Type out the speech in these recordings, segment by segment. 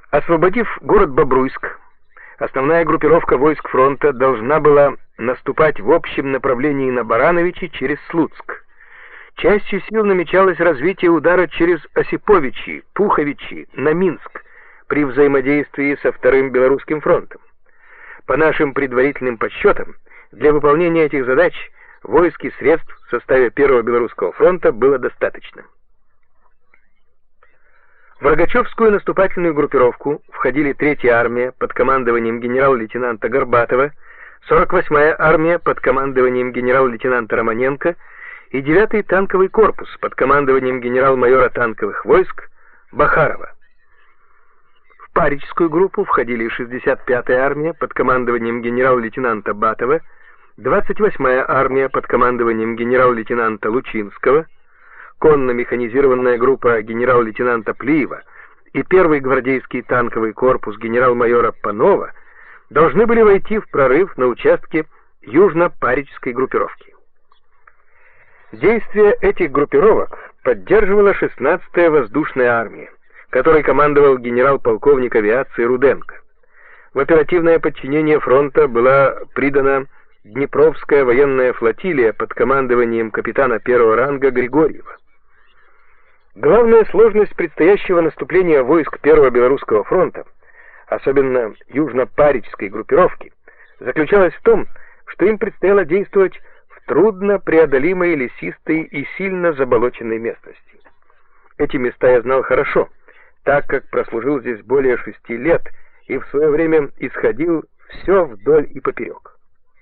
Освободив город Бобруйск, основная группировка войск фронта должна была наступать в общем направлении на Барановичи через Слуцк. Частью сил намечалось развитие удара через Осиповичи, Пуховичи на Минск при взаимодействии со Вторым Белорусским фронтом. По нашим предварительным подсчетам, для выполнения этих задач войск и средств в составе Первого Белорусского фронта было достаточно. В Рогачевскую наступательную группировку входили 3-я армия под командованием генерал-лейтенанта Горбатова, 48-я армия под командованием генерал-лейтенанта Романенко и 9-й танковый корпус под командованием генерал-майора танковых войск Бахарова. В Парижскую группу входили 65-я армия под командованием генерал-лейтенанта Батова, 28-я армия под командованием генерал-лейтенанта Лучинского, конно-механизированная группа генерал-лейтенанта Плиева и 1-й гвардейский танковый корпус генерал-майора Панова должны были войти в прорыв на участке южно-парижской группировки. Действия этих группировок поддерживала 16-я воздушная армия, которой командовал генерал-полковник авиации Руденко. В оперативное подчинение фронта была придана Днепровская военная флотилия под командованием капитана 1-го ранга Григорьева. Главная сложность предстоящего наступления войск Первого Белорусского фронта, особенно южно-парижской группировки, заключалась в том, что им предстояло действовать в трудно преодолимой лесистой и сильно заболоченной местности. Эти места я знал хорошо, так как прослужил здесь более 6 лет и в свое время исходил все вдоль и поперек.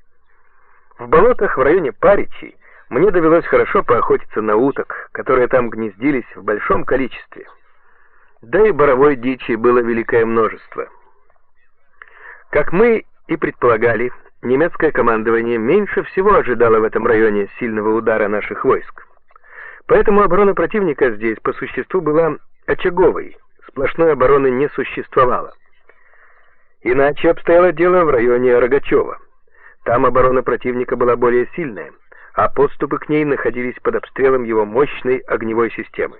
В болотах в районе Паричей мне довелось хорошо поохотиться на уток, которые там гнездились в большом количестве. Да и боровой дичи было великое множество. Как мы и предполагали, немецкое командование меньше всего ожидало в этом районе сильного удара наших войск. Поэтому оборона противника здесь по существу была очаговой, сплошной обороны не существовало. Иначе обстояло дело в районе Рогачева. Там оборона противника была более сильная, а подступы к ней находились под обстрелом его мощной огневой системы.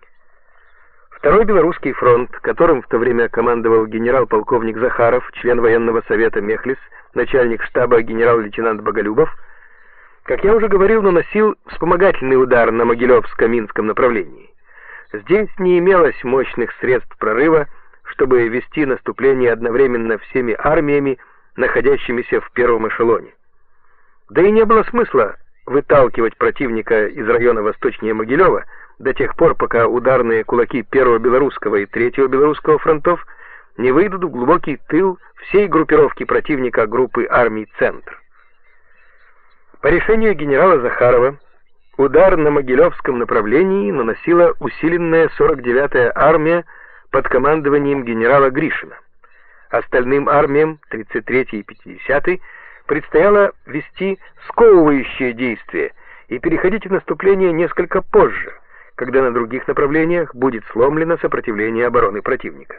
Второй Белорусский фронт, которым в то время командовал генерал-полковник Захаров, член военного совета Мехлис, начальник штаба генерал-лейтенант Боголюбов, как я уже говорил, наносил вспомогательный удар на Могилевско-Минском направлении. Здесь не имелось мощных средств прорыва, чтобы вести наступление одновременно всеми армиями, находящимися в первом эшелоне. Да и не было смысла выталкивать противника из района восточнее Могилева до тех пор, пока ударные кулаки Первого Белорусского и Третьего Белорусского фронтов не выйдут в глубокий тыл всей группировки противника группы армий «Центр». По решению генерала Захарова, удар на Могилевском направлении наносила усиленная 49-я армия под командованием генерала Гришина. Остальным армиям, 33-й и 50-й, предстояло вести сковывающие действия и переходить в наступление несколько позже, когда на других направлениях будет сломлено сопротивление обороны противника.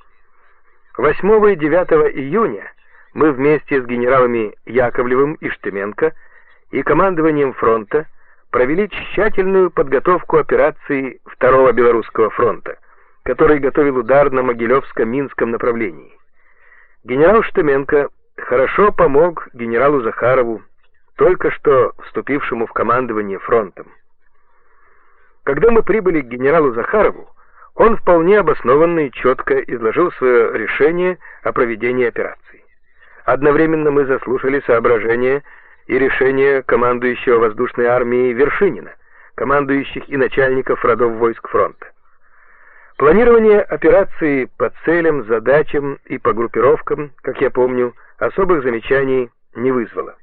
8 и 9 июня мы вместе с генералами Яковлевым и Штеменко и командованием фронта провели тщательную подготовку операции Второго Белорусского фронта, который готовил удар на Могилевско-Минском направлении. Генерал Штеменко хорошо помог генералу Захарову, только что вступившему в командование фронтом. Когда мы прибыли к генералу Захарову, он вполне обоснованно и четко изложил свое решение о проведении операции. Одновременно мы заслушали соображения и решения командующего воздушной армией Вершинина, командующих и начальников родов войск фронта. Планирование операции по целям, задачам и по группировкам, как я помню, особых замечаний не вызвало.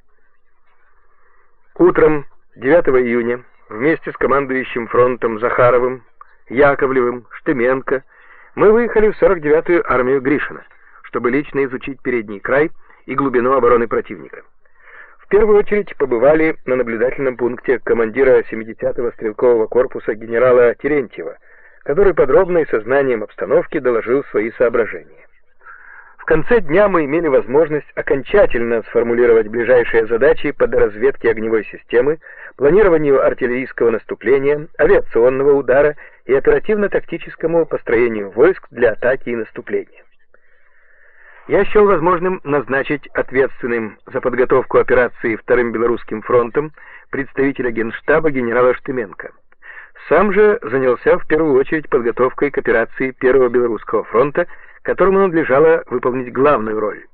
Утром 9 июня вместе с командующим фронтом Захаровым, Яковлевым, Штеменко мы выехали в 49-ю армию Гришина, чтобы лично изучить передний край и глубину обороны противника. В первую очередь побывали на наблюдательном пункте командира 70-го стрелкового корпуса генерала Терентьева, который подробно и со знанием обстановки доложил свои соображения. В конце дня мы имели возможность окончательно сформулировать ближайшие задачи по доразведке огневой системы, планированию артиллерийского наступления, авиационного удара и оперативно-тактическому построению войск для атаки и наступления. Я счел возможным назначить ответственным за подготовку операции Вторым Белорусским фронтом представителя Генштаба генерала Штыменко. Сам же занялся в первую очередь подготовкой к операции Первого Белорусского фронта, которому надлежало выполнить главную роль.